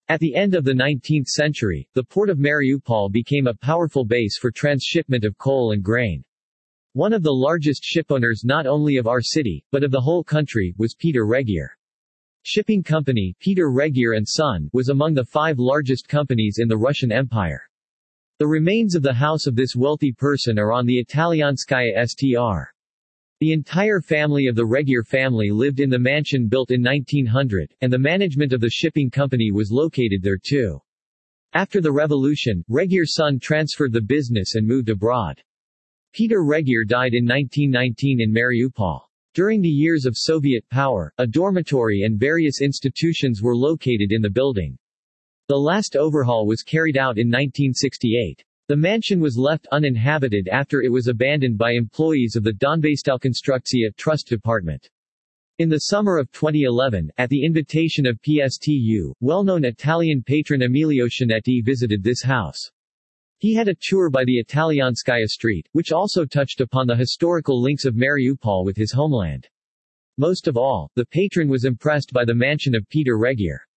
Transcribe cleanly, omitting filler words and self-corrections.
At the end of the 19th century, the port of Mariupol became a powerful base for transshipment of coal and grain. One of the largest shipowners not only of our city, but of the whole country, was Peter Regier. Shipping company, Peter Regier & Son, was among the 5 largest companies in the Russian Empire. The remains of the house of this wealthy person are on the Italianskaya Str. The entire family of the Regier family lived in the mansion built in 1900, and the management of the shipping company was located there too. After the revolution, Regier's son transferred the business and moved abroad. Peter Regier died in 1919 in Mariupol. During the years of Soviet power, a dormitory and various institutions were located in the building. The last overhaul was carried out in 1968. The mansion was left uninhabited after it was abandoned by employees of the Donbasstalkonstruktia Trust Department. In the summer of 2011, at the invitation of PSTU, well-known Italian patron Emilio Cianetti visited this house. He had a tour by the Italianskaya Street, which also touched upon the historical links of Mariupol with his homeland. Most of all, the patron was impressed by the mansion of Peter Regier.